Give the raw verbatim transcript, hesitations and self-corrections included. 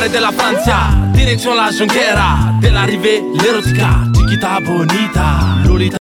mare de la Francia, direction la Jonquera, de l'arrivée l'érotica, chiquita bonita.